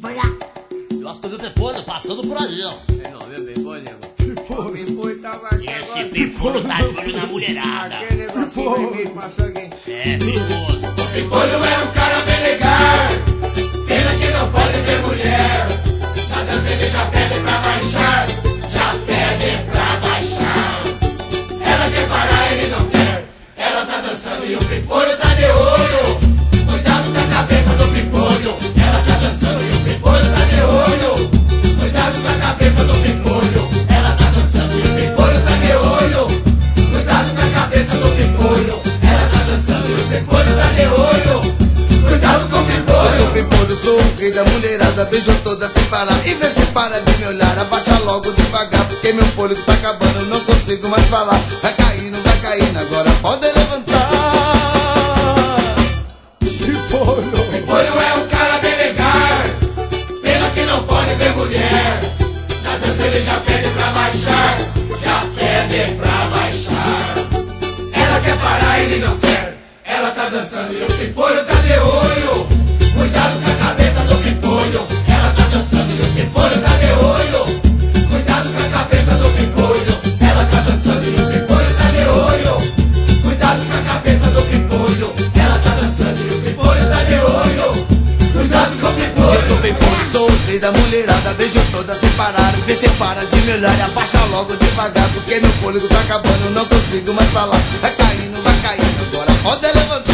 foi lá? Eu acho que eu vi o Pipolho passando por aí, ó. Você não viu o Pipolho, nego? O Pipolho tava aqui. Esse Pipolho tá de olho na mulherada. Aquele negocinho vermelho passou aqui. É, perigoso. O Pipolho é um cara bem legal. Pena que não pode ver mulher. Na dança ele já pede pra baixar. Já pede pra baixar. Ela quer parar, ele não quer. Ela tá dançando e o Pipolho tá de olho. Cuidado com a cabeça do Pipolho. Ela tá dançando e o Pipolho tá de olho. Cuidado com a cabeça do Pipolho. Ela tá dançando e o Pipolho tá de olho. Cuidado com a cabeça do Pipolho. Ela tá dançando e o Pipolho tá de olho. Cuidado com o Pipolho. Eu sou o Pipolho, sou o rei da mulherada. Beijo toda sem parar e vê se para de me olhar. Abaixa logo devagar porque meu fôlego tá acabando. Não consigo mais falar. Vai caindo, agora pode levantar. Pipolho é um cara bem legal. Pena que não pode ver mulher. Na dança ele já pede pra baixar. Já pede pra baixar. Ela quer parar, ele não quer. Ela tá dançando e o Pipolho tá de olho. Cuidado com a cabeça do Pipolho. Ela tá dançando e o Pipolho tá de olho. Cuidado com a cabeça do Pipolho. Ela tá dançando e o Pipolho tá de olho. Cuidado com a cabeça do Pipolho. Ela tá dançando e o Pipolho tá de olho. Cuidado com o Pipolho. Eu sou o Pipolho, sou o rei da mulherada. Beijo toda sem parar, vê se para de me olhar. Abaixa logo devagar porque meu fôlego tá acabando. Não consigo mais falar. Vai caindo, agora pode levantar.